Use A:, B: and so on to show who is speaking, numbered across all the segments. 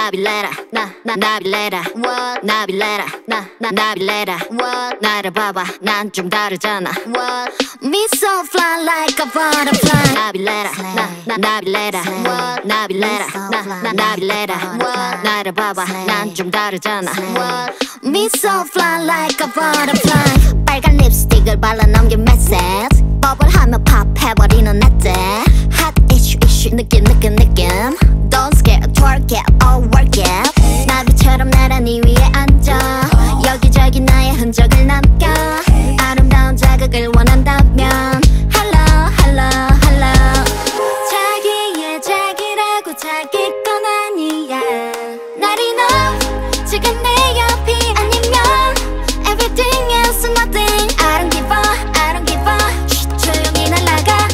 A: 나빌레라 나빌레라 what 나빌레라 나빌레라 what 나를 봐봐 난 좀 다르잖아 what me so fly like a butterfly 나빌레라 나빌레라 what 나빌레라 나빌레라 what 나를 봐봐 난 좀 다르잖아 what me so fly like a butterfly 빨간 립스틱을 발라 넘긴 메시지 버블하며 팝해버리는 내 hot issue 느낌 Don't scare twerk it or work it 나비처럼 나란히 위에 앉아 여기저기 나의 흔적을 남겨 아름다운 자극을 원한다면 Hello hello hello 자기의 자기라고 자기 건 아니야 나리 너 지금 내 옆이 아니면 Everything else nothing I don't give a 조용히 날아가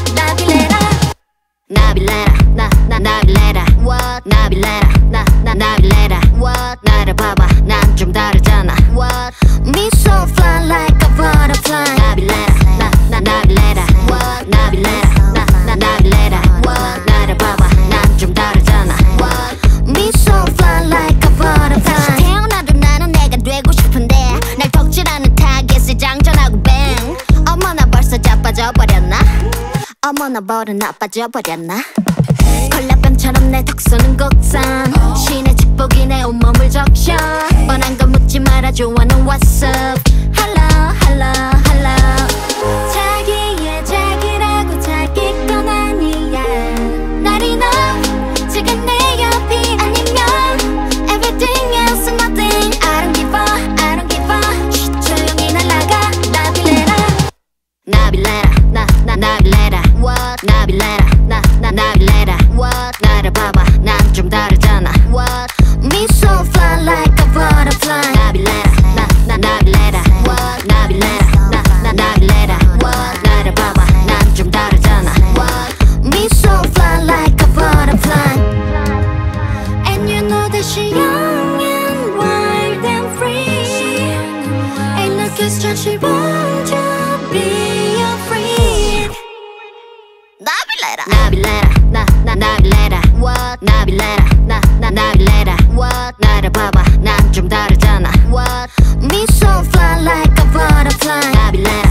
A: 나빌레라 나빌레라 what 나빌레라 나빌레라 what 나를 봐봐 난 좀 다르잖아 what me so fly like a butterfly 나빌레라 나빌레라 what 나빌레라 나빌레라 what 나를 봐봐 난 좀 다르잖아 what me so fly like a butterfly 다시 태어나도 나는 내가 되고 싶은데 날 덕질하는 타겟에 장전하고 bang 어머나 벌써 자빠져버렸나 어머나 벌은 나빠져버렸나 콜라병처럼 내 턱선은 곡선 신의 축복이 내 온몸을 적셔 뻔한 건 묻지 마라 좋아하는 what's up Hello hello hello 자기의 자기라고 자기 건 아니야 나리 너 지금 내 옆이 아니면 Everything else nothing I don't give a 조용히 날아가 나빌레라 나빌레라 what 나빌레라 나빌레라 what 나를 봐봐 난 좀 다르잖아 what me so fly like a butterfly 나빌레라 나빌레라 what 나빌레라 나빌레라 what 나를 봐봐 난 좀 다르잖아 what me so fly like a butterfly and you know that she young and wild and free ain't no question she want to be your friend 나빌레라 나빌레라 what 나빌레라 나빌레라 what 나를 봐봐 난 좀 다르잖아 what me so fly like a butterfly 나빌레라